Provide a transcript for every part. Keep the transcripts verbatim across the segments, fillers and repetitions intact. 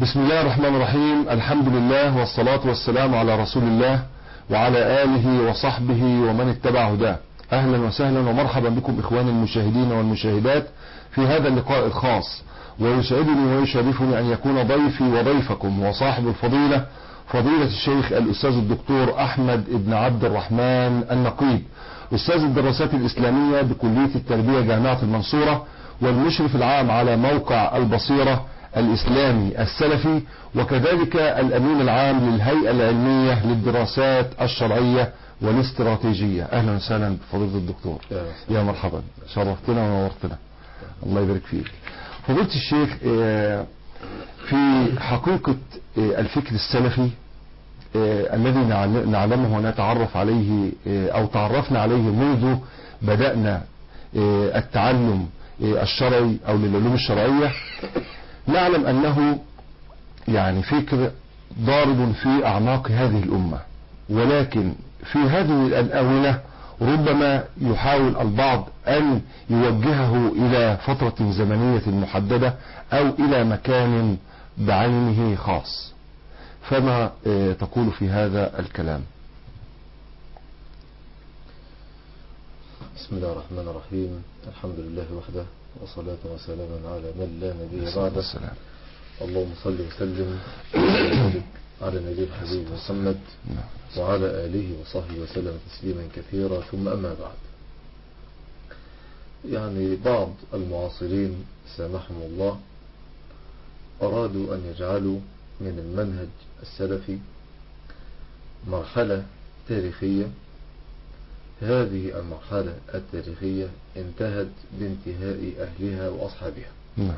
بسم الله الرحمن الرحيم. الحمد لله والصلاة والسلام على رسول الله وعلى آله وصحبه ومن اتبع هداه. أهلا وسهلا ومرحبا بكم إخواني المشاهدين والمشاهدات في هذا اللقاء الخاص، ويسعدني ويشرفني أن يكون ضيفي وضيفكم وصاحب الفضيلة فضيلة الشيخ الأستاذ الدكتور أحمد بن عبد الرحمن النقيب، أستاذ الدراسات الإسلامية بكلية التربية جامعة المنصورة، والمشرف العام على موقع البصيرة الإسلامي السلفي، وكذلك الأمين العام للهيئة العلمية للدراسات الشرعية والاستراتيجية. أهلا وسهلا بفضيلة الدكتور. يا مرحبا، شرفتنا ونورتنا. الله يبارك فيك. فضيلة الشيخ، في حقيقة الفكر السلفي الذي نعلمه ونتعرف عليه أو تعرفنا عليه منذ بدأنا التعلم الشرعي أو للعلوم الشرعية، نعلم أنه يعني فكر ضارب في أعماق هذه الأمة، ولكن في هذه الآونة ربما يحاول البعض أن يوجهه إلى فترة زمنية محددة أو إلى مكان بعينه خاص. فما تقول في هذا الكلام؟ بسم الله الرحمن الرحيم. الحمد لله وحده، وصلاة وسلاما على من لا نبي بعده. اللهم صل وسلم على النبي الحبيب محمد وعلى آله وصحبه وسلم تسليما كثيرا. ثم أما بعد، يعني بعض المعاصرين سامحهم الله أرادوا أن يجعلوا من المنهج السلفي مرحلة تاريخية. هذه المرحلة التاريخية انتهت بانتهاء أهلها وأصحابها. نعم.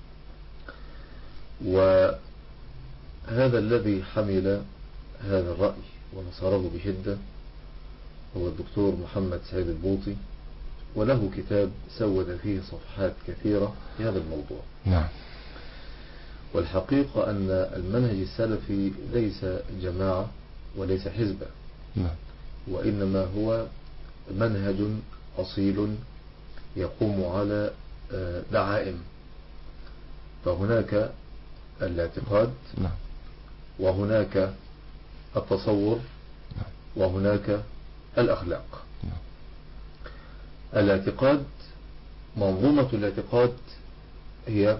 وهذا الذي حمل هذا الرأي ونصره بشدة هو الدكتور محمد سعيد البوطي، وله كتاب سود فيه صفحات كثيرة في هذا الموضوع. نعم. والحقيقة أن المنهج السلفي ليس جماعة وليس حزبا، نعم، وإنما هو منهج أصيل يقوم على دعائم. فهناك الاعتقاد، نعم، وهناك التصور، نعم، وهناك الأخلاق. نعم. الاعتقاد، منظومة الاعتقاد هي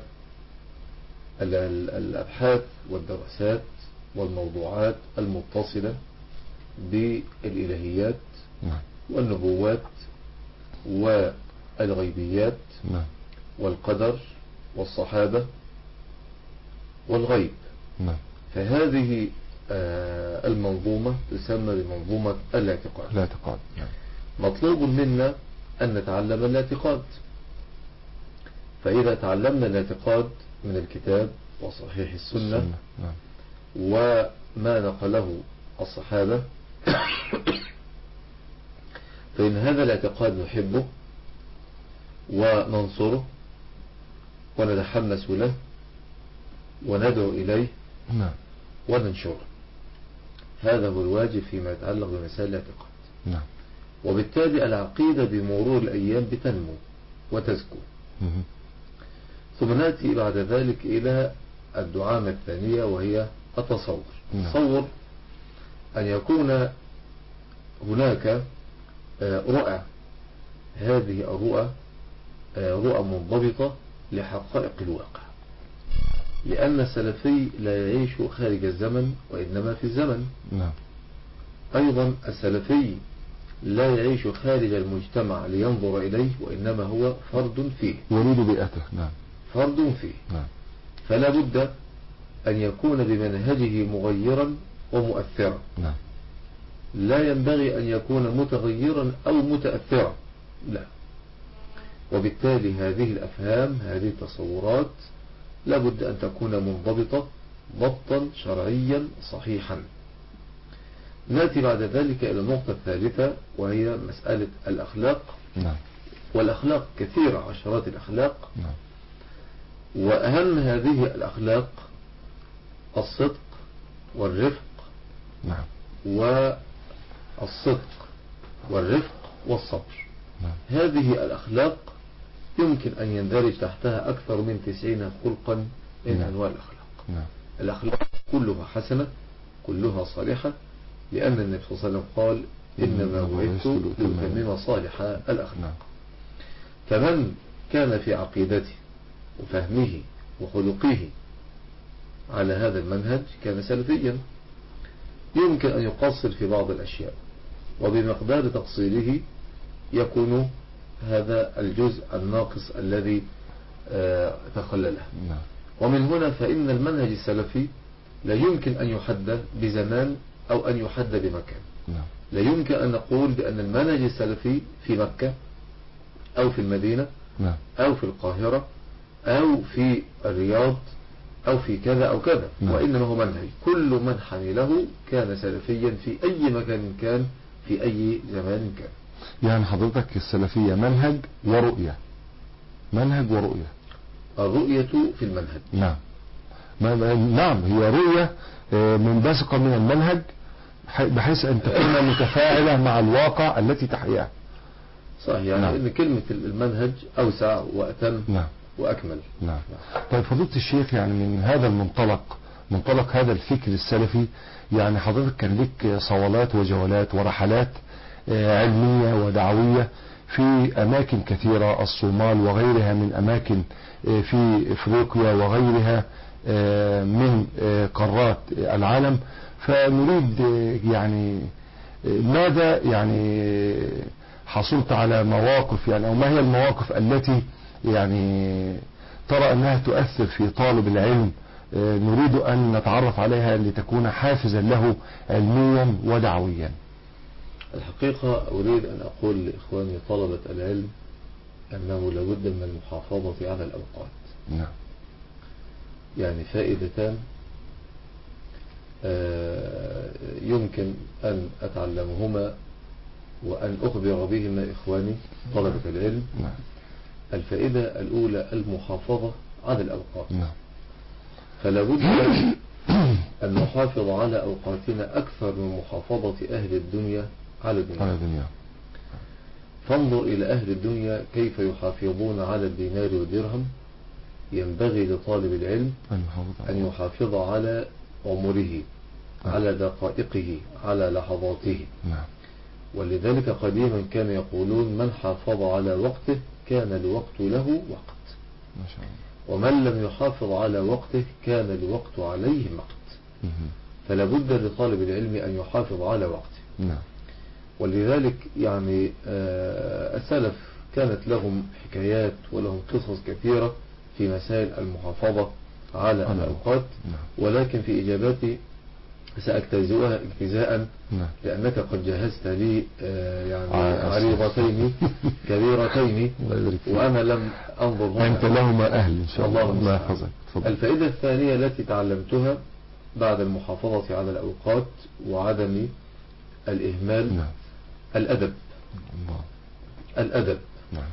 الأبحاث والدراسات والموضوعات المتصلة بالإلهيات، نعم، والنبوات والغيبيات، نعم، والقدر والصحابة والغيب. نعم. فهذه المنظومة تسمى بمنظومة الاعتقاد. الاعتقاد، نعم. مطلوب منا أن نتعلم الاعتقاد. فإذا تعلمنا الاعتقاد من الكتاب وصحيح السنة, السنة. نعم. وما نقله الصحابة، فإن هذا الاعتقاد نحبه وننصره ونتحمس له وندعو إليه، نعم، وننشره. هذا هو الواجب فيما يتعلق بمسائل الاعتقاد. نعم. وبالتالي العقيدة بمرور الأيام بتنمو وتزكو. مم. ثم نأتي بعد ذلك إلى الدعامة الثانية، وهي التصور. نعم. تصور أن يكون هناك رؤى، هذه الرؤى رؤى منضبطة لحقائق الواقع، لأن السلفي لا يعيش خارج الزمن وإنما في الزمن. نعم. أيضا السلفي لا يعيش خارج المجتمع لينظر إليه، وإنما هو فرد فيه، يريد بيئته. نعم. فرد فيه. نعم. فلا بد أن يكون بمنهجه مغيرا ومؤثرا. نعم. لا ينبغي أن يكون متغيرا أو متأثرا، لا. وبالتالي هذه الأفهام، هذه التصورات لا بد أن تكون منضبطة ضبطا شرعيا صحيحا. نأتي بعد ذلك إلى النقطة الثالثة، وهي مسألة الأخلاق. نعم. والأخلاق كثيرة، عشرات الأخلاق. نعم. وأهم هذه الأخلاق الصدق والرفق. نعم. والصدق والرفق والصبر. نعم. هذه الأخلاق يمكن أن يندرج تحتها أكثر من تسعين خلقا من نعم. أنواع الأخلاق. نعم. الأخلاق كلها حسنة، كلها صالحة، لأن النبي صلى الله عليه وسلم قال إنما بعثت لأتمم صالح الأخلاق. فمن كان في عقيدته وفهمه وخلقه على هذا المنهج كان سلفيا. يمكن أن يقصر في بعض الأشياء، وبمقدار تقصيره يكون هذا الجزء الناقص الذي تخلله. ومن هنا فإن المنهج السلفي لا يمكن أن يحدد بزمان أو أن يحدد بمكان. لا يمكن أن نقول بأن المنهج السلفي في مكة أو في المدينة أو في القاهرة أو في الرياض أو في كذا أو كذا، وإنما هو منهج كل من حمله كان سلفيا في أي مكان كان في أي زمان كان. يعني حضرتك السلفية منهج ورؤية، منهج ورؤية. الرؤية في المنهج. نعم نعم هي رؤية منبثقة من المنهج بحيث أن تكون متفاعلة مع الواقع التي تحياها. صحيح، يعني نعم. إن كلمة المنهج أوسع وأتم نعم. وأكمل. نعم. طيب فضيلة الشيخ، يعني من هذا المنطلق، منطلق هذا الفكر السلفي، يعني حضرتك كان لك صولات وجولات ورحلات علمية ودعوية في أماكن كثيرة، الصومال وغيرها من أماكن في إفريقيا وغيرها من قارات العالم. فنريد يعني ماذا يعني حصلت على مواقف، يعني أو ما هي المواقف التي يعني ترى أنها تؤثر في طالب العلم، نريد أن نتعرف عليها لتكون حافزا له علميا ودعويا. الحقيقة أريد أن أقول لإخواني طلبة العلم أنه لابد من المحافظة على الأوقات. نعم. يعني فائدتان يمكن أن أتعلمهما وأن أخبر بهما إخواني طلبة العلم. نعم. الفائدة الأولى المحافظة على الأوقات. نعم. فلا بد أن نحافظ على أوقاتنا أكثر من محافظة أهل الدنيا على الدنيا. فانظر إلى أهل الدنيا كيف يحافظون على الدينار والدرهم. ينبغي لطالب العلم أن يحافظ على عمره، على دقائقه، على لحظاته. ولذلك قديما كان يقولون من حافظ على وقته كان الوقت له وقت، ومن لم يحافظ على وقته كان الوقت عليه مقت. فلا بد لطالب العلم أن يحافظ على وقته. ولذلك يعني السلف كانت لهم حكايات ولهم قصص كثيرة في مسائل المحافظة على الأوقات، ولكن في إجاباتي سأجتزئها اجتزاء لأنك قد جهزت لي يعني عريضتين كبيرتين وأنا لم أنظر. أنت لهما أهل إن شاء الله. الله يحفظك. الفائدة الثانية التي تعلمتها بعد المحافظة على الأوقات وعدم الإهمال، نعم. الأدب. الله. الأدب. نعم.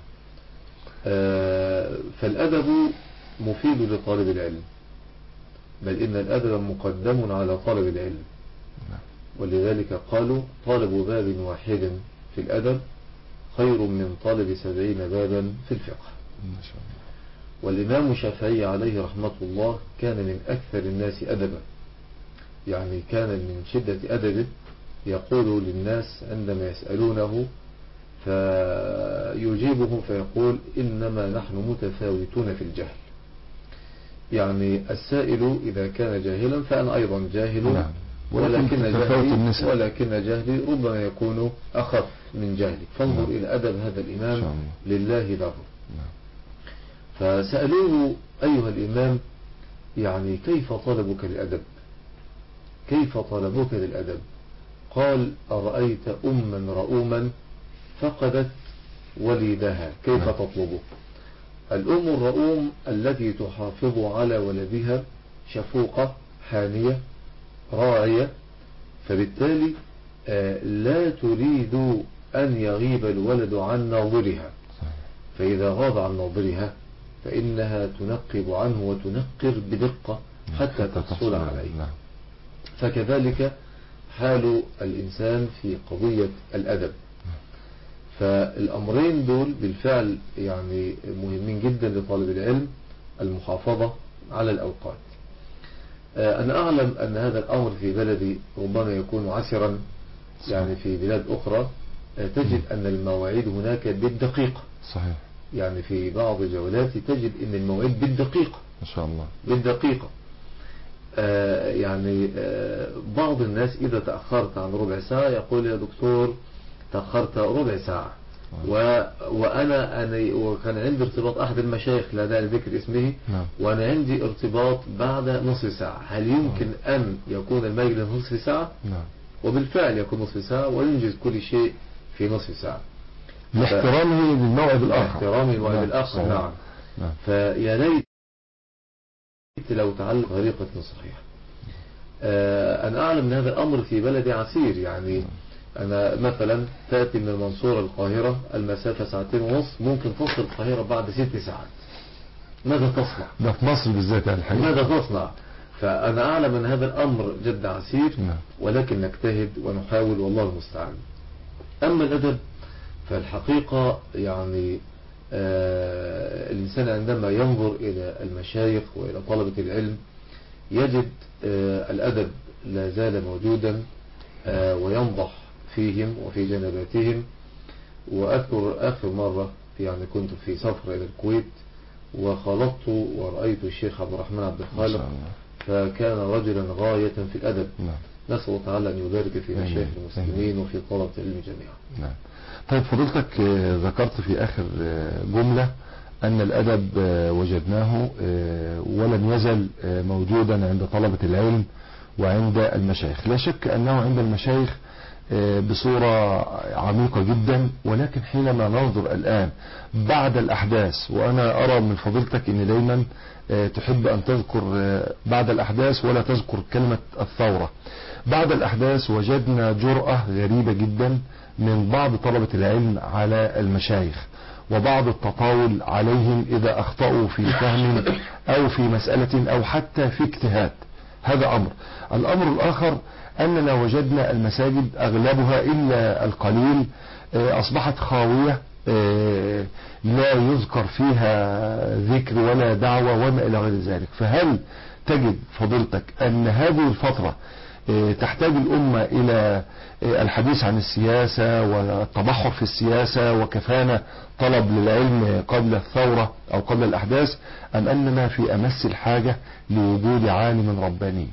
آه فالأدب مفيد لطالب العلم، بل إن الأدب مقدم على طالب العلم. نعم. ولذلك قالوا طالب باب واحد في الأدب خير من طالب سبعين بابا في الفقه. ما شاء الله. والإمام الشافعي عليه رحمة الله كان من أكثر الناس أدبا، يعني كان من شدة أدبه يقول للناس عندما يسألونه فيجيبهم فيقول إنما نحن متفاوتون في الجهل. يعني السائل إذا كان جاهلا فأنا أيضا جاهل. نعم. ولكن جهلي ولكن جهلي ربما يكون أخف من جهلي. فانظر. نعم. إلى أدب هذا الإمام لله له. نعم. فسألوه أيها الإمام يعني كيف طلبك للأدب، كيف طلبك للأدب؟ قال أرأيت أما رؤوما فقدت وليدها كيف تطلبه؟ الأم الرؤوم التي تحافظ على ولدها شفوقة حانية راعية، فبالتالي لا تريد أن يغيب الولد عن ناظرها، فإذا غاب عن ناظرها فإنها تنقب عنه وتنقر بدقة حتى تحصل عليه. فكذلك حال الإنسان في قضية الأدب. فالأمرين دول بالفعل يعني مهمين جدا لطالب العلم، المحافظة على الأوقات. أنا أعلم أن هذا الأمر في بلدي ربما يكون عسرا، يعني في بلاد أخرى تجد أن المواعيد هناك بالدقيقة. صحيح. يعني في بعض جولاتي تجد أن المواعيد بالدقيقة ما شاء الله بالدقيقة. آه يعني آه بعض الناس إذا تأخرت عن ربع ساعة يقول يا دكتور تأخرت ربع ساعة، و وأنا أنا وكان عندي ارتباط أحد المشايخ لا داعي لذكر اسمه، نعم. وأنا عندي ارتباط بعد نصف ساعة، هل يمكن أن يكون المجلس نصف ساعة؟ نعم. وبالفعل يكون نصف ساعة وينجز كل شيء في نصف ساعة لاحترامه للموعد الآخر. لاحترامه للموعد الآخر. نعم. نعم. فيا ليت لو تعلق طريقة صحيحة. آه أنا أعلم أن هذا الأمر في بلدي عسير. يعني أنا مثلا تأتي من المنصورة القاهرة المسافة ساعتين ونص، ممكن تصل القاهرة بعد ست ساعات. ماذا تصنع؟ ده في مصر بالذات يعني الحقيقة. ماذا تصنع؟ فأنا أعلم أن هذا الأمر جد عسير، ولكن نجتهد ونحاول والله المستعان. أما الأدب فالحقيقة يعني آه الإنسان عندما ينظر إلى المشايخ وإلى طلبة العلم يجد آه الأدب لا زال موجودا آه وينضح فيهم وفي جنباتهم. وأذكر آخر مرة يعني كنت في سفر إلى الكويت وخلطت ورأيت الشيخ عبد الرحمن عبد الخالق، فكان رجلا غاية في الأدب. نسأل الله تعالى أن يبارك في مشايخ المسلمين وفي طلبة العلم جميعا. نعم. طيب فضلتك ذكرت في آخر جملة أن الأدب وجدناه ولن يزل موجودا عند طلبة العلم وعند المشايخ. لا شك أنه عند المشايخ بصورة عميقة جدا، ولكن حينما ننظر الآن بعد الأحداث، وأنا أرى من فضيلتك أن دايما تحب أن تذكر بعد الأحداث ولا تذكر كلمة الثورة. بعد الأحداث وجدنا جرأة غريبة جدا من بعض طلبة العلم على المشايخ، وبعض التطاول عليهم إذا أخطأوا في فهم أو في مسألة أو حتى في اجتهاد. هذا أمر. الأمر الآخر أننا وجدنا المساجد أغلبها إلا القليل أصبحت خاوية، لا يذكر فيها ذكر ولا دعوة وما إلى غير ذلك. فهل تجد فضيلتك أن هذه الفترة تحتاج الأمة إلى الحديث عن السياسة والتبحر في السياسة وكفانا طلب للعلم قبل الثورة أو قبل الأحداث، أم أننا في أمس الحاجة لوجود عالم رباني؟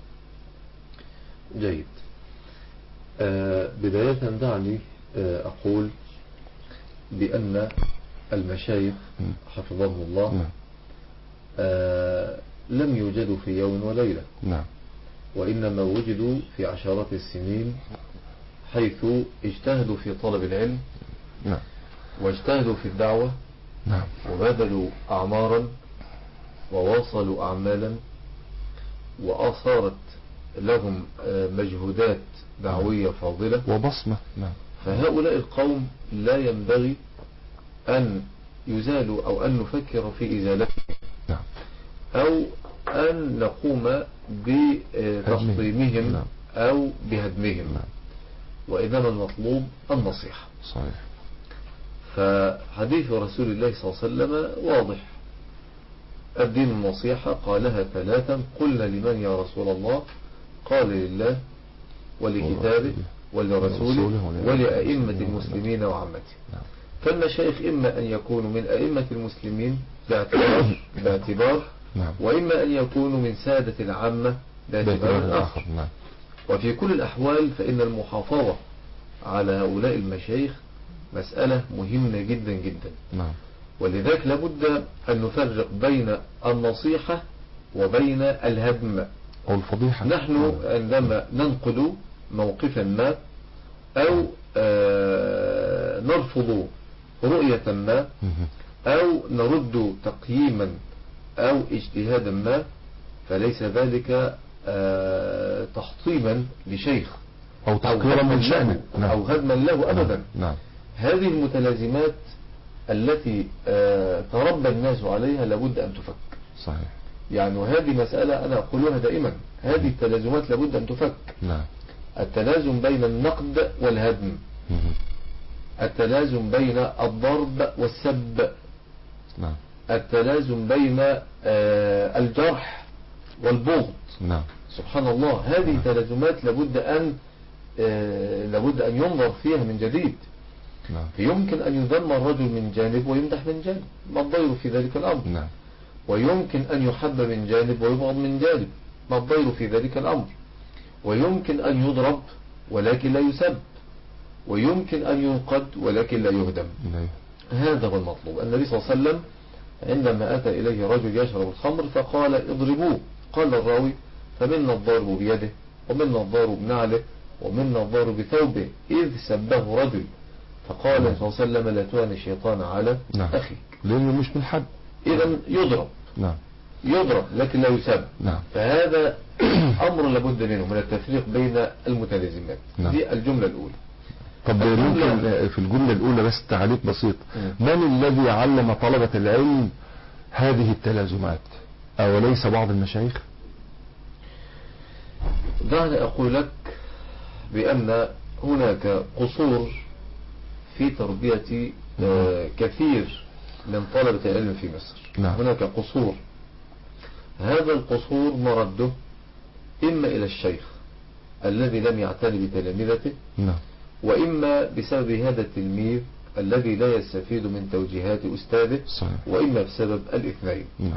جيد. آه بداية دعني آه أقول بأن المشايخ حفظهم الله آه لم يوجدوا في يوم وليلة، نعم، وإنما وجدوا في عشرات السنين، حيث اجتهدوا في طلب العلم، نعم، واجتهدوا في الدعوة، نعم، وبذلوا أعمارا وواصلوا أعمالا، وأثارت لهم مجهودات دعوية فاضلة وبصمة. نعم. فهؤلاء القوم لا ينبغي أن يزالوا أو أن نفكر في إزالتهم، نعم، أو أن نقوم بتحطيمهم، نعم، أو بهدمهم، نعم، وإنما المطلوب النصيحة. صحيح. فحديث رسول الله صلى الله عليه وسلم واضح: الدين النصيحة. قالها ثلاثا: قلنا لمن يا رسول الله؟ قال لله ولكتابه ولرسوله ولأئمة المسلمين وعامته. فالمشايخ إما أن يكونوا من أئمة المسلمين باعتبار, باعتبار وإما أن يكونوا من سادة العامة باعتبار آخر. وفي كل الأحوال فإن المحافظة على هؤلاء المشايخ مسألة مهمة جدا جدا. ولذلك لابد أن نفرق بين النصيحة وبين الهدم أو الفضيحة. نحن عندما ننقل موقفا ما أو آه نرفض رؤية ما أو نرد تقييما أو اجتهادا ما، فليس ذلك آه تحطيما لشيخ أو تحقيرا من شأنه أو هدما له أبدا. نعم. هذه المتلازمات التي آه تربى الناس عليها لابد أن تفك. صحيح. يعني وهذه مسألة أنا أقولها دائما، هذه التلازمات لابد أن تفك. نعم. التلازم بين النقد والهدم، التلازم بين الضرب والسب، نعم، التلازم بين آه الجرح والبغض. نعم. سبحان الله، هذه تلازمات لابد أن آه لابد أن ينظر فيها من جديد. نعم. يمكن أن يذم الرجل من جانب ويمدح من جانب، ما الضير في ذلك الأمر؟ نعم. ويمكن أن يحب من جانب ويبغض من جانب، ما الضير في ذلك الأمر؟ ويمكن أن يضرب ولكن لا يسب، ويمكن أن ينقد ولكن لا يهدم. نعم. هذا هو المطلوب. النبي صلى الله عليه وسلم عندما أتى إليه رجل يشرب الخمر فقال اضربوه، قال الراوي فمنا الضارب بيده ومنا الضارب بنعله ومنا الضارب بثوبه إذ سبه رجل، فقال صلى الله عليه وسلم لا تهن الشيطان على نعم. أخيك، لأنه مش من حد. إذا يضرب. نعم. يضرب لكن لا يسب. نعم. فهذا أمر لابد منه من التفريق بين المتلازمات. نعم. دي الجملة الأولى. طب ممكن في الجملة الأولى بس تعليق بسيط، من الذي علم طلبة العلم هذه التلازمات؟ أوليس بعض المشايخ؟ دعني أقول لك بأن هناك قصور في تربية آه كثير من طلبة العلم في مصر. نعم. هناك قصور، هذا القصور مرده إما إلى الشيخ الذي لم يعتني بتلامذته، نعم. وإما بسبب هذا التلميذ الذي لا يستفيد من توجيهات أستاذه، صحيح. وإما بسبب الاثنين. نعم.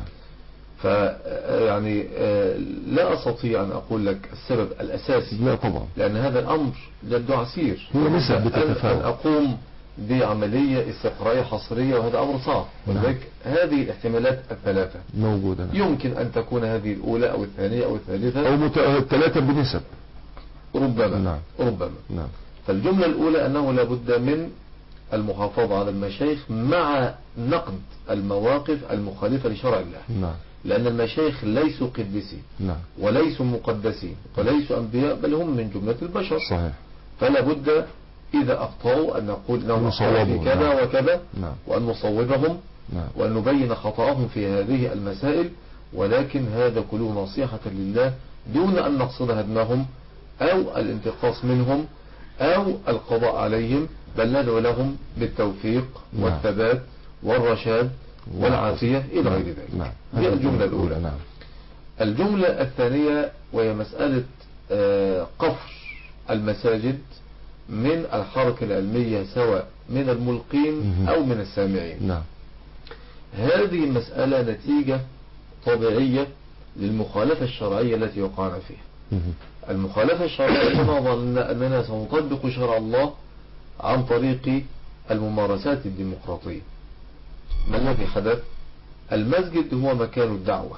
فيعني لا أستطيع أن أقول لك السبب الأساسي، لا طبعا، لأن هذا الأمر جد عسير، هي نسب بتتفاوت. أن أقوم بعملية استقرائية حصرية وهذا أمر صعب. ولذلك هذه الاحتمالات الثلاثة موجودة. يمكن أن تكون هذه الأولى أو الثانية أو الثالثة أو مت... الثلاثة بنسب ربما. نعم. ربما. نعم. فالجملة الأولى أنه لابد من المحافظة على المشايخ مع نقد المواقف المخالفة لشرع الله. نعم. لأن المشايخ ليسوا قديسين، نعم. وليسوا مقدسين، وليسوا أنبياء، بل هم من جملة البشر. صحيح. فلا بد إذا أخطأوا أن نقول لهم في كذا. نعم. وكذا. نعم. وأن نصوبهم. نعم. وأن نبين خطأهم في هذه المسائل، ولكن هذا كله نصيحة لله دون أن نقصد هدمهم أو الانتقاص منهم أو القضاء عليهم، بل ندعو لهم بالتوفيق والثبات والرشاد والعافية إلى غير ذلك. نعم. دي الجملة الأولى. نعم. الجملة الثانية وهي مسألة قفر المساجد من الحركة العلمية سواء من الملقين أو من السامعين. نعم. هذه مسألة نتيجة طبيعية للمخالفة الشرعية التي وقعنا فيها. المخالفة الشرعية كما ظننا أننا سنطبق شرع الله عن طريق الممارسات الديمقراطية. ما الذي حدث؟ المسجد هو مكان الدعوة،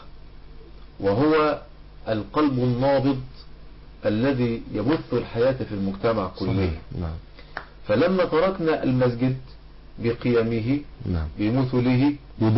وهو القلب النابض الذي يبث الحياة في المجتمع كله. نعم. فلما تركنا المسجد بقيمه، نعم، بمثله،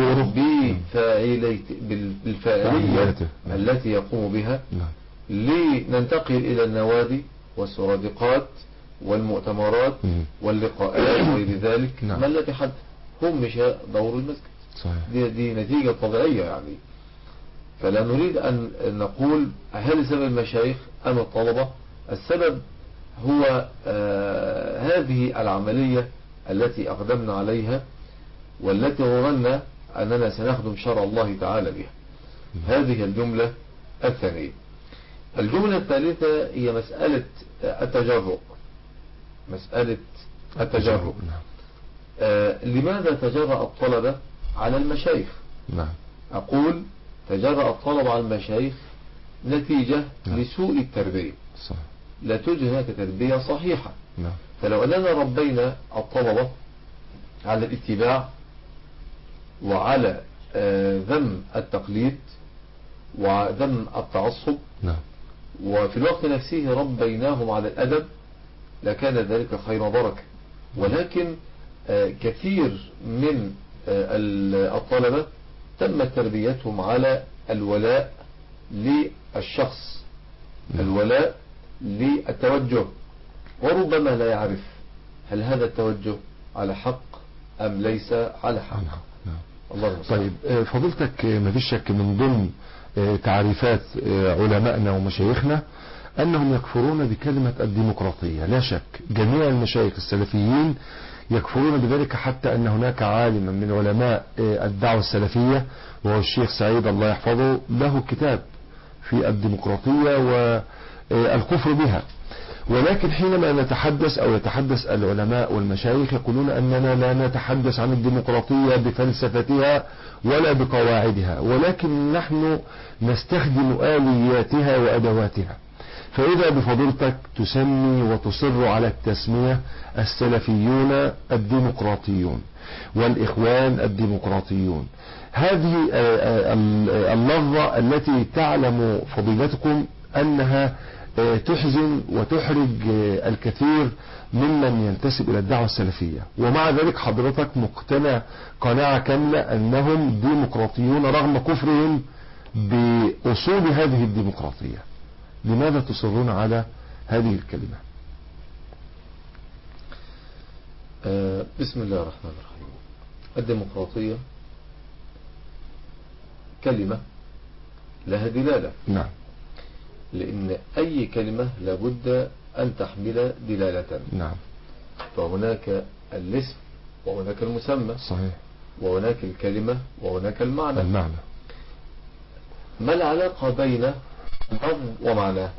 بالفاعلية التي يقوم بها، نعم، لننتقل إلى النوادي والسرادقات والمؤتمرات واللقاءات وغير ذلك. نعم. ما الذي حدث؟ هم مش دور المسجد. صحيح. دي, دي نتيجة طبيعية يعني. فلا نريد أن نقول هل سبب المشايخ أم الطلبة. السبب هو آه هذه العملية التي أقدمنا عليها والتي ظننا أننا سنخدم شرع الله تعالى بها. هذه الجملة الثانية. الجملة الثالثة هي مسألة التجرؤ. مسألة التجرؤ. آه لماذا تجرأ الطلبة على المشايخ؟ نعم. أقول تجرأ الطلبة على المشايخ نتيجة نعم. لسوء التربية. صح. لا توجد هناك تربية صحيحة. نعم. فلو أننا ربينا الطلبة على الاتباع وعلى آه ذم التقليد وذم التعصب، نعم، وفي الوقت نفسه ربيناهم على الأدب، لكان ذلك خير وبركة. ولكن آه كثير من آه الطلبة تم تربيتهم على الولاء للشخص، نعم، الولاء للتوجه، وربما لا يعرف هل هذا التوجه على حق أم ليس على حق. نعم. نعم. الله طيب فضيلتك ما فيش شك من ضمن تعريفات علمائنا ومشايخنا أنهم يكفرون بكلمة الديمقراطية. لا شك جميع المشايخ السلفيين يكفرون بذلك، حتى أن هناك عالما من علماء الدعوة السلفية وهو الشيخ سعيد الله يحفظه له كتاب في الديمقراطية والكفر بها. ولكن حينما نتحدث أو يتحدث العلماء والمشايخ يقولون أننا لا نتحدث عن الديمقراطية بفلسفتها ولا بقواعدها، ولكن نحن نستخدم آلياتها وأدواتها. فإذا بفضيلتك تسمي وتصر على التسمية السلفيون الديمقراطيون والإخوان الديمقراطيون، هذه اللفظة التي تعلم فضيلتكم أنها تحزن وتحرج الكثير ممن ينتسب إلى الدعوة السلفية، ومع ذلك حضرتك مقتنع قناعة كاملة أنهم ديمقراطيون رغم كفرهم بأصول هذه الديمقراطية. لماذا تصرون على هذه الكلمة؟ آه بسم الله الرحمن الرحيم. الديمقراطية كلمة لها دلالة. نعم. لأن أي كلمة لابد أن تحمل دلالة. نعم. فهناك الاسم وهناك المسمى. صحيح. وهناك الكلمة وهناك المعنى. المعنى. ما العلاقة بين اللفظ ومعناه؟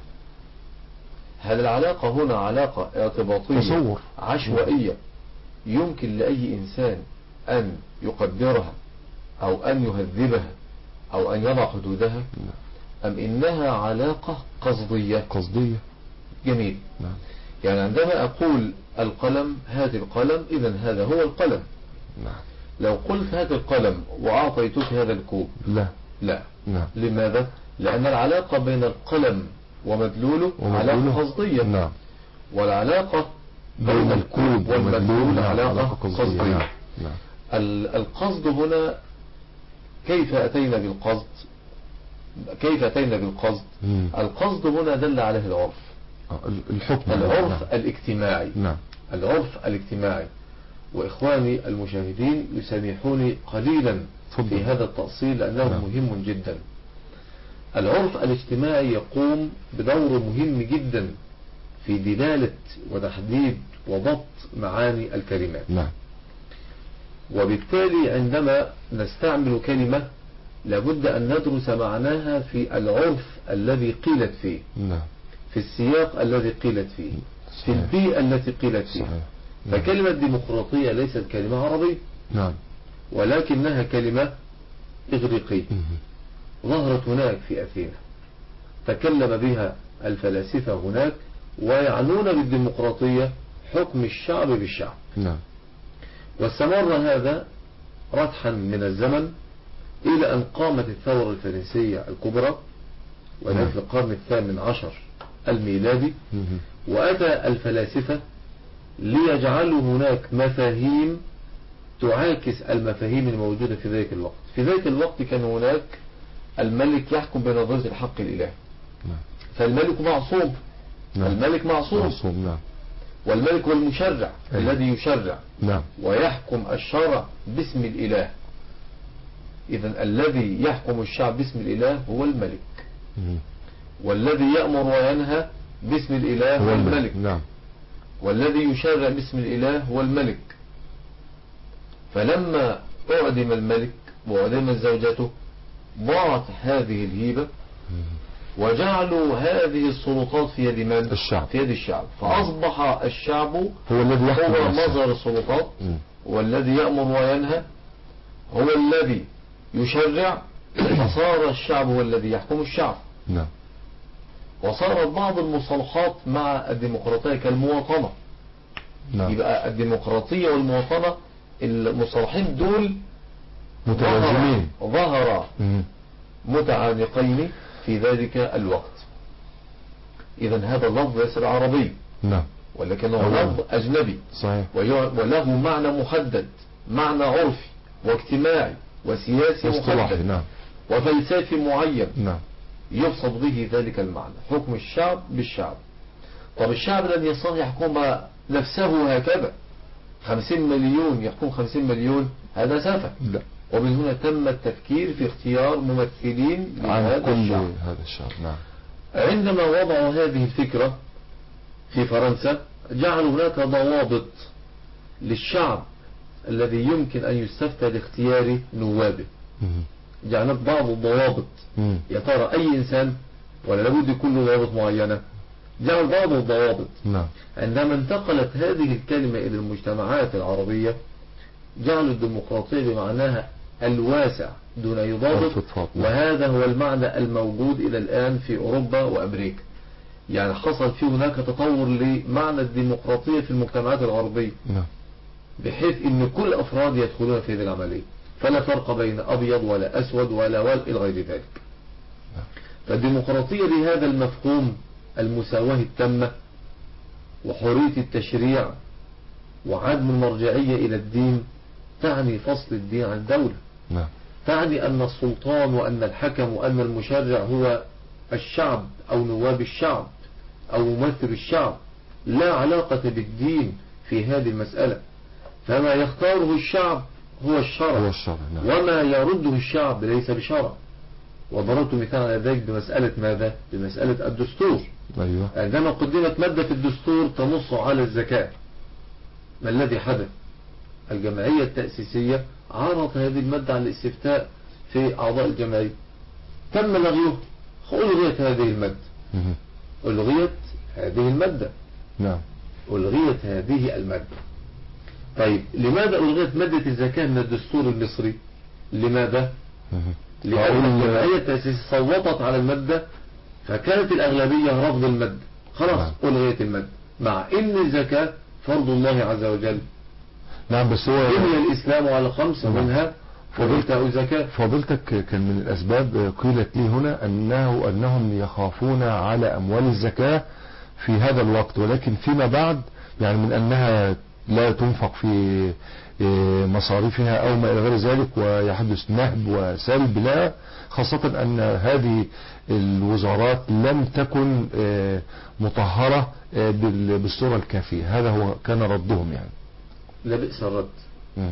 هل العلاقة هنا علاقة ارتباطية تصور عشوائية يمكن لأي إنسان أن يقدرها أو أن يهذبها أو أن يضع حدودها، أم إنها علاقة قصدية؟ قصدية. جميل. نعم. يعني عندما أقول القلم هات القلم، إذن هذا هو القلم. نعم. لو قلت هات القلم وأعطيتك هذا الكوب، لا لا. نعم. لماذا؟ لأن العلاقة بين القلم ومدلوله علاقة قصدية. نعم. والعلاقة بين الكوب والمدلول علاقة قصدية. نعم. نعم. القصد هنا كيف أتينا بالقصد؟ كيف أتينا بالقصد؟ مم. القصد هنا دل عليه العرف. الحكم. العرف. نعم. الاجتماعي. نعم. العرف الاجتماعي. وإخواني المشاهدين يسامحوني قليلا فضل. في هذا التأصيل لأنه نعم. مهم جدا. العرف الاجتماعي يقوم بدور مهم جدا في دلالة وتحديد وضبط معاني الكلمات. نعم. وبالتالي عندما نستعمل كلمة لابد أن ندرس معناها في العرف الذي قيلت فيه. نعم. في السياق الذي قيلت فيه. صحيح. في البيئة التي قيلت فيها. صحيح. نعم. فكلمة ديمقراطية ليست كلمة عربية. نعم. ولكنها كلمة إغريقية. مم. ظهرت هناك في أثينا، تكلم بها الفلاسفة هناك، ويعنون بالديمقراطية حكم الشعب بالشعب. نعم. واستمر هذا ردحا من الزمن إلى أن قامت الثورة الفرنسية الكبرى، وذلك في القرن الثامن عشر الميلادي. مم. وأتى الفلاسفة ليجعلوا هناك مفاهيم تعاكس المفاهيم الموجودة في ذلك الوقت. في ذلك الوقت كان هناك الملك يحكم بنظرية الحق الإلهي. نعم. فالملك معصوم. نعم. الملك معصوم. معصوم. نعم. والملك هو المشرع. أيه. الذي يشرع. نعم. ويحكم الشرع باسم الإله. إذن الذي يحكم الشعب باسم الإله هو الملك. مم. والذي يأمر وينهى باسم الإله هو الملك. نعم. والذي يشرع باسم الإله هو الملك. فلما أعدم الملك وأعدمت زوجته ضاعت هذه الهيبة، وجعلوا هذه السلطات في يد من؟ الشعب. في يد الشعب. فأصبح الشعب هو الذي يحكم هو نفسه. مصدر السلطات. مم. والذي يأمر وينهى هو الذي يشرع. فصار الشعب هو الذي يحكم الشعب. نعم. وصارت بعض المصطلحات مع الديمقراطية كالمواطنة. نعم. يبقى الديمقراطية والمواطنة المصطلحين دول متلازمين. ظهر مم. متعانقين في ذلك الوقت. إذا هذا اللفظ ليس عربي. نعم. ولكنه لفظ أجنبي. صحيح. وله معنى محدد، معنى عرفي واجتماعي وسياسي محدد. نعم. وفلسفي معين. نعم. يقصد به ذلك المعنى حكم الشعب بالشعب. طب الشعب لن يستطيع يحكم نفسه هكذا. خمسين مليون يحكم خمسين مليون، هذا سفه. لا. ومن هنا تم التفكير في اختيار ممثلين لهذا كل الشعب. هذا الشعب. نعم. عندما وضعوا هذه الفكرة في فرنسا جعلوا هناك ضوابط للشعب الذي يمكن أن يستفتى لاختيار نوابه. مم. جعلت بعض الضوابط. مم. يا ترى أي إنسان ولا لابد يكون له ضوابط معينة؟ جعل بعض الضوابط. نعم. عندما انتقلت هذه الكلمة إلى المجتمعات العربية جعلوا الديمقراطية بمعناها الواسع دون أي ضابط، وهذا هو المعنى الموجود إلى الآن في أوروبا وأمريكا. يعني حصل فيه هناك تطور لمعنى الديمقراطية في المجتمعات الغربية، بحيث ان كل افراد يدخلون في هذه العملية، فلا فرق بين ابيض ولا اسود ولا ولا الى غير ذلك. فالديمقراطية بهذا المفهوم المساواة التامة وحرية التشريع وعدم المرجعية الى الدين تعني فصل الدين عن الدولة. نعم. تعني ان السلطان وان الحكم وان المشرع هو الشعب او نواب الشعب او ممثل الشعب، لا علاقة بالدين في هذه المسألة. فما يختاره الشعب هو الشرع، هو الشرع. نعم. وما يرده الشعب ليس بشرع. وضربت مثال على ذلك بمسألة ماذا؟ بمسألة الدستور. أيوة. عندما قدمت مادة في الدستور تنص على الزكاة، ما الذي حدث؟ الجمعية التأسيسية عرضت هذه المادة على الاستفتاء في أعضاء الجمعية، تم لغيها، ألغيت هذه المادة. ألغيت هذه المادة. نعم. ألغيت هذه المادة. طيب لماذا ألغيت مادة الزكاة من الدستور المصري؟ لماذا؟ لأن الجمعية التأسيسية صوتت على المادة، فكانت الأغلبية رفض المادة، خلاص ألغيت المادة، مع إن الزكاة فرض الله عز وجل. نعم. بس هو بني الإسلام على خمس منها فضيلة الزكاة. فضيلتك كان من الأسباب قيلت لي هنا أنه أنهم يخافون على أموال الزكاة في هذا الوقت، ولكن فيما بعد يعني من أنها لا تنفق في مصاريفها أو ما إلى غير ذلك، ويحدث نهب وسلب لها، خاصة أن هذه الوزارات لم تكن مطهرة بالصورة الكافية. هذا هو كان ردهم يعني. لا بئس الرد. م.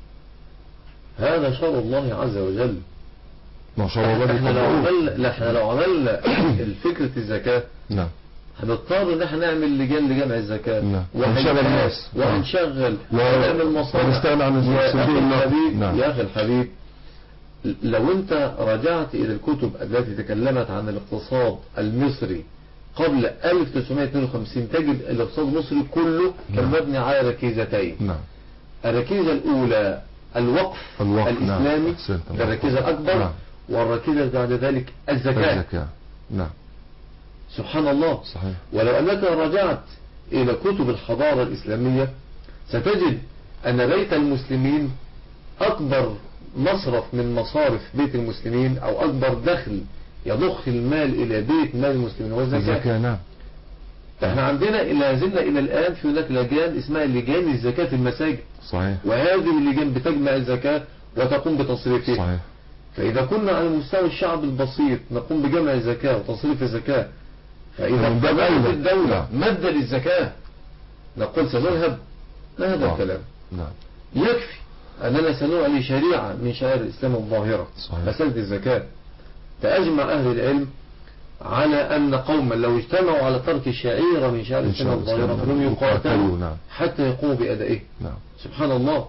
هذا شر الله عز وجل. ما شاء الله. احنا لو عملنا احنا لو عملنا الفكرة الزكاة، نعم، هنضطر ان احنا نعمل لجان لجمع الزكاة، نعم، ونشغل الناس، وهنشغل و... ونعمل مصالح، ونستغنى عن الحبيب. نعم. يا اخي الحبيب، لو انت رجعت الى الكتب التي تكلمت عن الاقتصاد المصري قبل ألف وتسعمائة واثنين وخمسين تجد الاقتصاد المصري كله كان مبني على ركيزتين. نعم. الركيزة الاولى الوقف, الوقف الاسلامي، نعم. الركيزة الاكبر. نعم. والركيزة بعد ذلك الزكاة. الزكاة. نعم. سبحان الله. صحيح. ولو أنك رجعت إلى كتب الحضارة الإسلامية ستجد أن بيت المسلمين أكبر مصرف من مصارف بيت المسلمين، أو أكبر دخل يضخ المال إلى بيت مال المسلمين هو الزكاة. الزكاة. نعم. احنا عندنا إلا زلنا إلى الآن في هناك لجان اسمها لجان الزكاة في المساجد. صحيح. وهذه اللجان بتجمع الزكاة وتقوم بتصريفها. صحيح. فإذا كنا على مستوى الشعب البسيط نقوم بجمع الزكاة وتصريف الزكاة، فإذا قامت الدولة مادة للزكاة نقول سنذهب؟ لا، هذا الكلام. نعم. يكفي أننا سنعلي شريعة من شعائر الإسلام الظاهرة، مسألة الزكاة. فأجمع أهل العلم على أن قوما لو اجتمعوا على ترك شعيرة من شعائر الإسلام الظاهرة فهم يقاتلوا حتى يقوموا بأدائه. نعم. سبحان الله.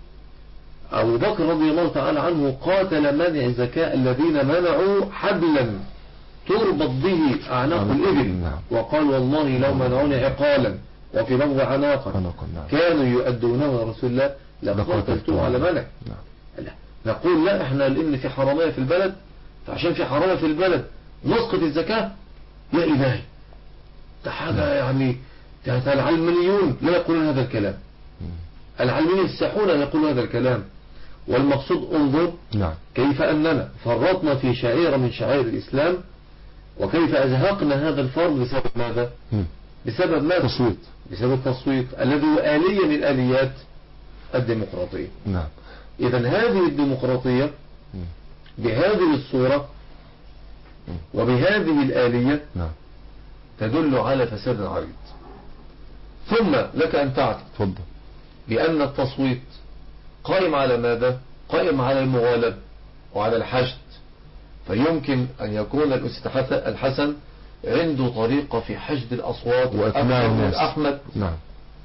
أبو بكر رضي الله تعالى عنه قاتل منع الزكاة الذين منعوا حبلا تربط به أعناق الإبل. نعم. وقال والله لو منعوني عقالا وفي لفظ عناقا نعم. كانوا يؤدونه يا رسول الله لقاتلتوا على منع. نعم. لا. نقول لا، احنا لأن في حرامية في البلد، فعشان في حرامية في البلد نسقط الزكاة؟ يا إلهي، ده حاجة يعني العلمانيون لا يقولون هذا الكلام. العلمانيين الساحون لا يقولون هذا الكلام. والمقصود انظر نعم. كيف أننا فرطنا في شعيرة من شعائر الإسلام، وكيف أزهقنا هذا الفرض بسبب ماذا؟ م. بسبب ماذا؟ تصويت. بسبب التصويت الذي هو آلية من آليات الديمقراطية. نعم. إذن هذه الديمقراطية م. بهذه الصورة م. وبهذه الآلية نعم. تدل على فساد عريض. ثم لك أن تعرف بأن التصويت قائم على ماذا؟ قائم على المغالبة وعلى الحشد. فيمكن أن يكون الأستاذ الحسن عنده طريقة في حشد الأصوات وأقناع الناس. أحمد. نعم.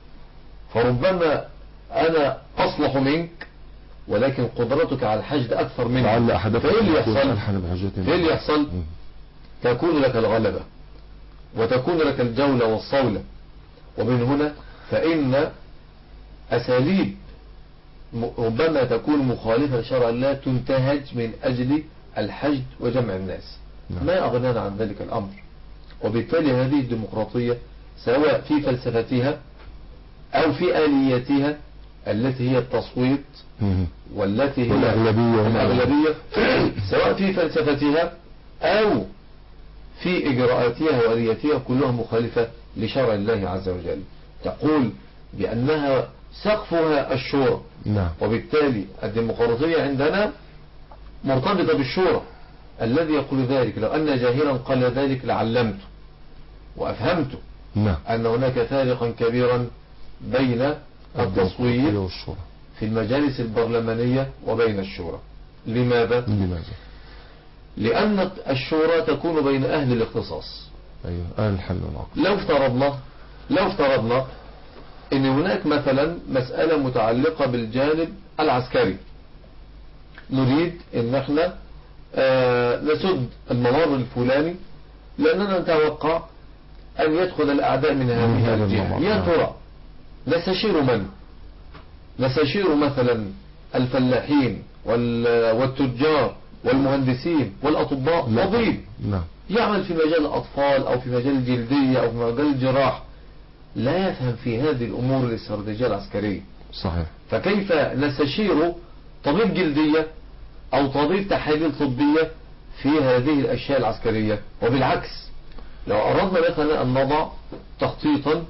فربما أنا أصلح منك، ولكن قدرتك على الحشد أكثر منك. لعل أحدكم فإيه اللي يحصل؟ ألحن بحجتين. فإيه اللي يحصل؟ تكون لك الغلبة وتكون لك الجولة والصولة. ومن هنا فإن أساليب ربما تكون مخالفة لشرع الله تنتهج من أجل الحشد وجمع الناس. ما أغنانا عن ذلك الأمر. وبالتالي هذه الديمقراطية سواء في فلسفتها أو في آلياتها التي هي التصويت والتي هي الأغلبية, الأغلبية سواء في فلسفتها أو في إجراءاتها وآلياتها كلها مخالفة لشرع الله عز وجل. تقول بأنها سقفها الشورى. نعم. وبالتالي الديمقراطية عندنا مرتبطة بالشورى. الذي يقول ذلك لو أن جاهلا قال ذلك لعلمته وأفهمته نعم. أن هناك فارقا كبيرا بين التصويت في المجالس البرلمانية وبين الشورى. لماذا؟ لماذا؟ لأن الشورى تكون بين أهل الاختصاص. أيوة، أهل الحل والعقد. لو افترضنا لو افترضنا ان هناك مثلا مسألة متعلقة بالجانب العسكري، نريد ان احنا آه نسد الممر الفلاني لاننا نتوقع ان يدخل الاعداء من هذه الجهة. يا ترى نستشير من؟ نستشير مثلا الفلاحين والتجار والمهندسين والاطباء. طبيب يعمل في مجال الاطفال او في مجال الجلدية او في مجال الجراح لا يفهم في هذه الأمور الاستراتيجية العسكرية. صحيح. فكيف نستشير طبيب جلدية أو طبيب تحاليل طبية في هذه الأشياء العسكرية؟ وبالعكس لو أردنا مثلا أن نضع تخطيطا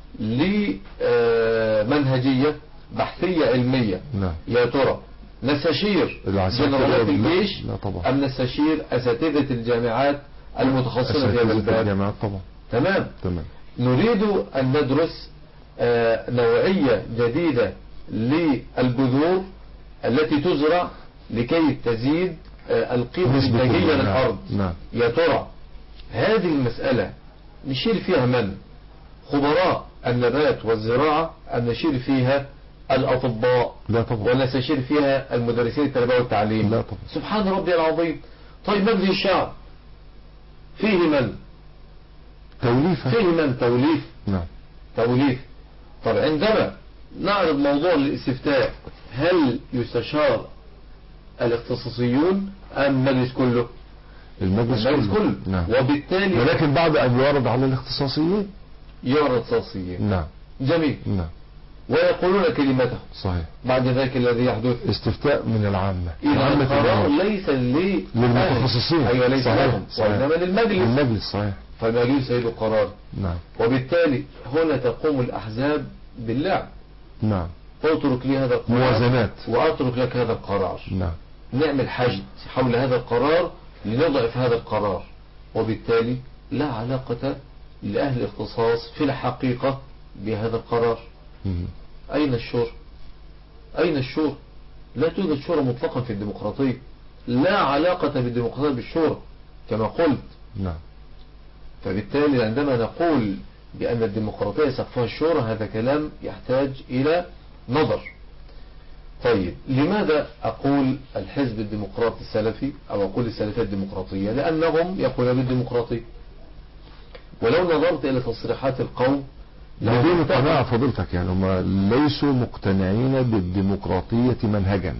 لمنهجية بحثية علمية، نعم. يا ترى نستشير جنرالات الجيش أم نستشير أساتذة الجامعات المتخصصة في هذا الباب؟ طبعا. تمام. تمام. نريد أن ندرس نوعية جديدة للبذور التي تزرع لكي تزيد القيمة الإنتاجية للأرض. نعم. يا ترى هذه المسألة نشير فيها من؟ خبراء النبات والزراعة أم نشير فيها الأطباء؟ لا طبعا. ونستشير فيها المدرسين التربية والتعليم؟ لا طبعا. سبحان ربي العظيم. طيب مجلس الشعب فيه من؟ توليف. فيه من؟ توليف. نعم. توليف. طب عندما نعرض موضوع الاستفتاء هل يستشار الاختصاصيون أم المجلس كله؟ المجلس, المجلس كله, كله. نعم. وبالتالي ولكن بعد أن يعرض على الاختصاصيين يعرض اختصاصيين. نعم. جميل. نعم. ويقولون كلمته. صحيح. بعد ذلك الذي يحدث استفتاء من العامة. إذا القرار ليس لي للمتخصصين. أيوة ليس صحيح. لهم وإنما للمجلس. المجلس. صحيح. فالمجلس سيد القرار. نعم. وبالتالي هنا تقوم الأحزاب باللعب. نعم. اترك لي هذا القرار موازنات واترك لك هذا القرار. نعم. نعمل حشد حول هذا القرار لنضعف هذا القرار. وبالتالي لا علاقة لأهل الاختصاص في الحقيقة بهذا القرار. مم. أين الشورى؟ أين الشورى؟ لا توجد شورى مطلقا في الديمقراطية. لا علاقة بالديمقراطية بالشورى كما قلت. نعم. فبالتالي عندما نقول بأن الديمقراطية سقفها الشورى هذا كلام يحتاج إلى نظر. طيب لماذا أقول الحزب الديمقراطي السلفي أو أقول السلفية الديمقراطية؟ لأنهم يقولون بالديمقراطية. ولو نظرت إلى تصريحات القوم بدون قناعة فضيلتك، يعني هم ليسوا مقتنعين بالديمقراطية منهجا،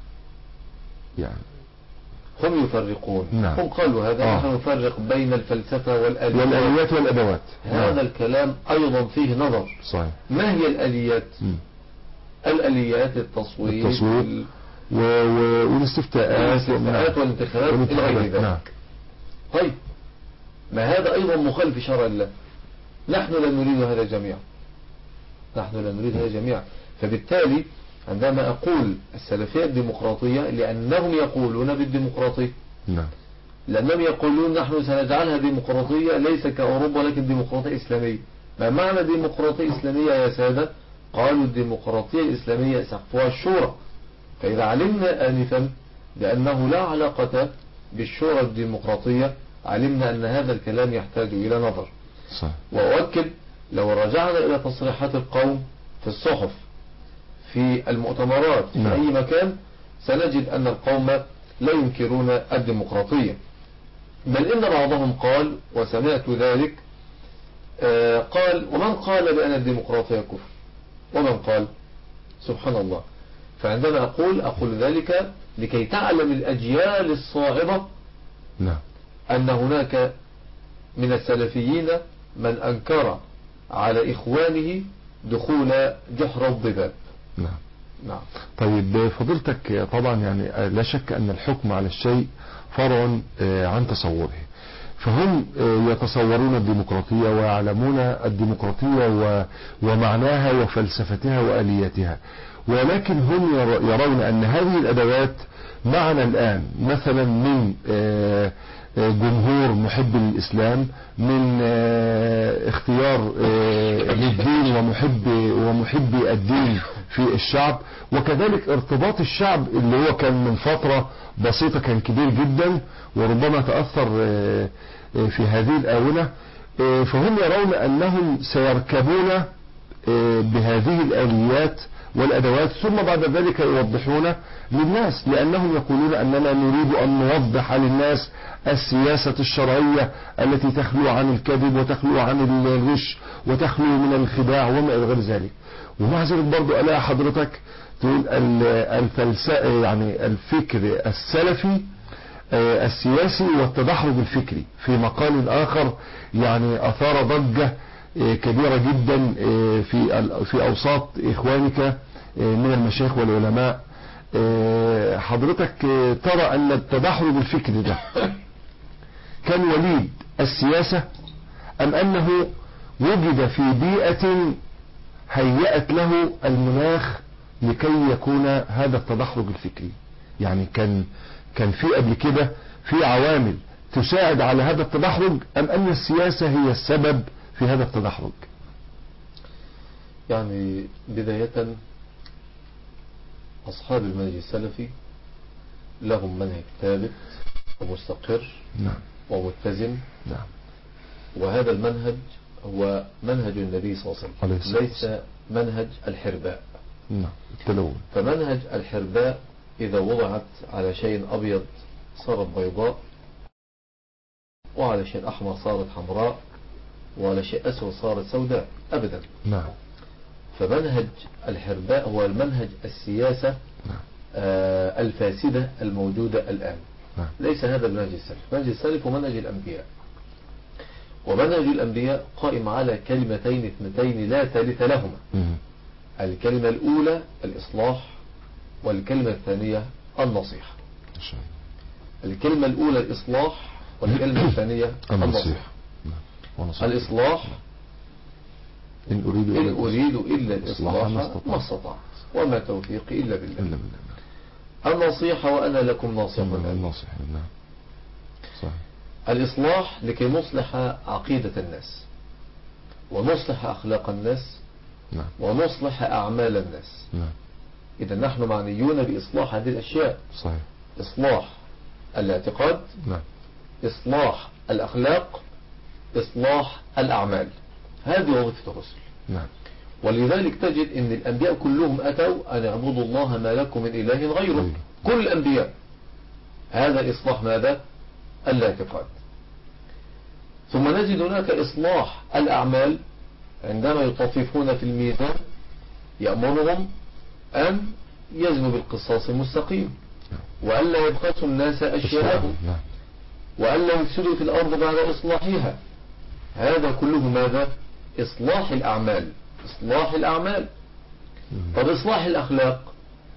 يعني هم يفرقون. نعم. هم قالوا هذا آه. نحن نفرق بين الفلسفة والآليات, والآليات والأدوات. هذا نعم. الكلام أيضا فيه نظر. صحيح. ما هي الآليات؟ م. الآليات التصويت, التصويت وال... و... و... والاستفتاءات والانتخابات والانتخابات إلى غير ذلك. نعم. طيب ما هذا أيضا مخالف شرع الله. نحن لا نريد هذا جميعا. نحن لا نريد هذا جميعا. فبالتالي عندما أقول السلفية الديمقراطية لأنهم يقولون بالديمقراطية. نعم. لأنهم يقولون نحن سنجعلها ديمقراطية ليس كأوروبا لكن ديمقراطية إسلامية. ما معنى ديمقراطية إسلامية يا سادة؟ قالوا الديمقراطية الإسلامية سقفها الشورى. فإذا علمنا آنفا بأنه لا علاقة بالشورى الديمقراطية علمنا أن هذا الكلام يحتاج إلى نظر. صح. وأؤكد لو رجعنا إلى تصريحات القوم في الصحف في المؤتمرات في نعم. أي مكان سنجد أن القوم لا ينكرون الديمقراطية. بل إن بعضهم قال، وسمعت ذلك، آه قال: ومن قال بأن الديمقراطية كفر؟ ومن قال؟ سبحان الله. فعندما أقول أقول ذلك لكي تعلم الأجيال الصاعدة نعم أن هناك من السلفيين من أنكر على إخوانه دخول جحر الضباب. نعم نعم. طيب فضيلتك، طبعا يعني لا شك أن الحكم على الشيء فرع عن تصوره، فهم يتصورون الديمقراطية ويعلمون الديمقراطية ومعناها وفلسفتها وآلياتها، ولكن هم يرون أن هذه الأدوات معنا الآن مثلا من جمهور محب للإسلام، من اختيار للدين ومحب ومحبي الدين في الشعب، وكذلك ارتباط الشعب اللي هو كان من فترة بسيطة كان كبير جدا وربما تأثر في هذه الآونة. فهم يرون أنهم سيركبون بهذه الآليات والأدوات، ثم بعد ذلك يوضحون للناس، لأنهم يقولون أننا نريد أن نوضح للناس السياسة الشرعية التي تخلو عن الكذب وتخلو عن الغش وتخلو من الخداع وما إلى غير ذلك. ومع ذلك برضو ألا حضرتك تقول الفلسفة، يعني الفكر السلفي السياسي والتدحرج الفكري، في مقال آخر يعني أثار ضجة كبيرة جدا في في أوساط إخوانك من المشايخ والعلماء. حضرتك ترى أن التدحرج الفكري ده كان وليد السياسة، أم أنه وجد في بيئة هيأت له المناخ لكي يكون هذا التدحرج الفكري؟ يعني كان كان في قبل كده في عوامل تساعد على هذا التدحرج، أم أن السياسة هي السبب في هذا التدحرج؟ يعني بداية أصحاب المنهج السلفي لهم منهج ثابت ومستقر نعم ومتزن. نعم. وهذا المنهج هو منهج النبي صلى الله عليه وسلم، ليس منهج الحرباء. نعم التلون. فمنهج الحرباء إذا وضعت على شيء أبيض صارت بيضاء، وعلى شيء أحمر صارت حمراء، وعلى شيء أسود صارت سوداء. أبدا. نعم. فمنهج الحرباء هو المنهج السياسة نعم. آه الفاسدة الموجودة الآن. نعم. ليس هذا المنهج السلف. منهج السلف هو منهج الأنبياء، ومنهج الأنبياء قائم على كلمتين اثنتين لا ثالث لهما. مم. الكلمة الأولى الإصلاح، والكلمة الثانية النصيحة. الكلمة الأولى الإصلاح، والكلمة الثانية النصيحة. الإصلاح: إن أريد إلا, إن أريد إلا الإصلاح ما استطعت وما توفيقي إلا بالله. إلا بالله. النصيحة: وأنا لكم ناصح أمين. نعم. صحيح. الإصلاح لكي نصلح عقيدة الناس، ونصلح أخلاق الناس، نعم. ونصلح أعمال الناس. نعم. إذا نحن معنيون بإصلاح هذه الأشياء. صحيح. إصلاح الاعتقاد، نعم. إصلاح الأخلاق، إصلاح الأعمال. هذه وظيفة الرسل. نعم. ولذلك تجد أن الأنبياء كلهم أتوا أن اعبدوا الله ما لكم من إله غيره. كل الأنبياء. هذا إصلاح ماذا؟ الاعتقاد. ثم نجد هناك إصلاح الأعمال، عندما يطففون في الميزان يأمرهم أن يزنوا بالقصاص المستقيم، وألا يبخسوا الناس أشياءهم، وألا يفسدوا في الأرض بعد إصلاحها. هذا كله ماذا؟ إصلاح الأعمال. إصلاح الأعمال. طب إصلاح الأخلاق،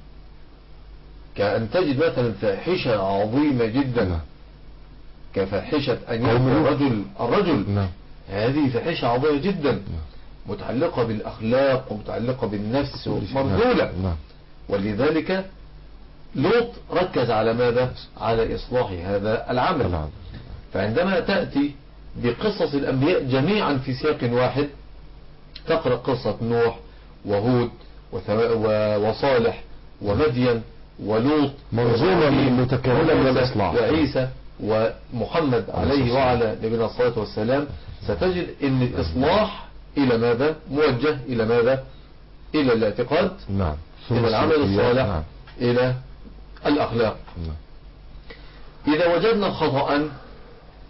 كأن تجد مثلا فاحشة عظيمة جدا كفاحشة أن يأتي الرجل الرجل هذه فاحشة عظيمة جدا متعلقة بالأخلاق ومتعلقة بالنفس ومرذولة. ولذلك لوط ركز على ماذا؟ على إصلاح هذا العمل. فعندما تأتي بقصص الأنبياء جميعا في سياق واحد، تقرأ قصة نوح وهود وصالح ومدين ولوط، منظومة متكاملة من الإصلاح، وعيسى ومحمد عليه وعلى نبينا الصلاة والسلام، ستجد ان الإصلاح إلى ماذا؟ موجه إلى ماذا؟ إلى الاعتقاد، نعم. إلى العمل الصالح، نعم. إلى الأخلاق. نعم. إذا وجدنا خطأ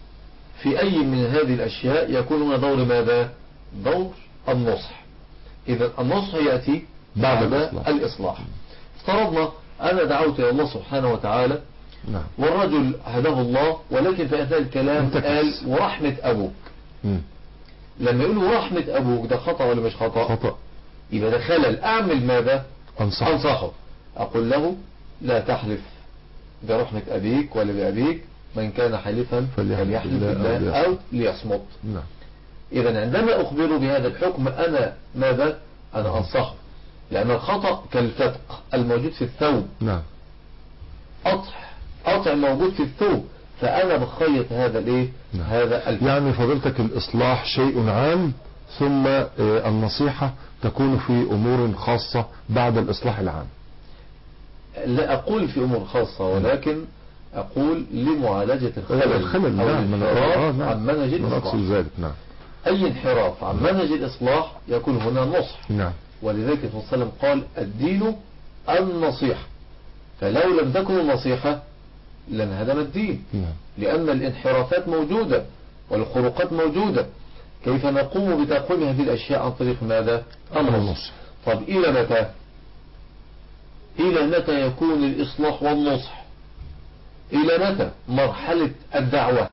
في أي من هذه الأشياء يكون هنا دور ماذا؟ دور النصح. إذا النصح يأتي بعد بعد الإصلاح. الإصلاح. افترضنا أنا دعوت إلى الله سبحانه وتعالى نعم. والرجل هداه الله، ولكن في أثناء الكلام انتكس. قال ورحمة أبوك. مم. لما يقولوا ورحمة أبوك ده خطأ ولا مش خطأ؟ خطأ. يبقى ده خلل. أعمل ماذا؟ أنصح. أنصحه. أقول له لا تحلف برحمة أبيك ولا بأبيك، من كان حلفا فليحلف بالله أو ليصمت. نعم. إذا عندما أخبره بهذا الحكم أنا ماذا؟ أنا أنصحه، لأن الخطأ كالفتق الموجود في الثوب. نعم. قطع قطع موجود في الثوب، فأنا بخيط هذا الإيه؟ نعم. هذا الفتق. يعني فضيلتك الإصلاح شيء عام، ثم آه، النصيحة تكون في أمور خاصة بعد الإصلاح العام. لا أقول في أمور خاصة، ولكن أقول لمعالجة الخلل الخلل. أو نعم. الانحراف آه، نعم. عن منهج أنا الإصلاح. أقصد ذلك. نعم. أي انحراف عن منهج الإصلاح يكون هنا نصح. نعم. ولذلك الرسول صلى الله عليه وسلم قال الدين النصيحة، فلو لم تكن النصيحة لانهدم الدين. نعم. لأن الانحرافات موجودة والخروقات موجودة، كيف نقوم بتقويم هذه الأشياء عن طريق ماذا؟ النصح. طب إلى متى؟ إلى متى يكون الإصلاح والنصح؟ إلى متى؟ مرحلة الدعوة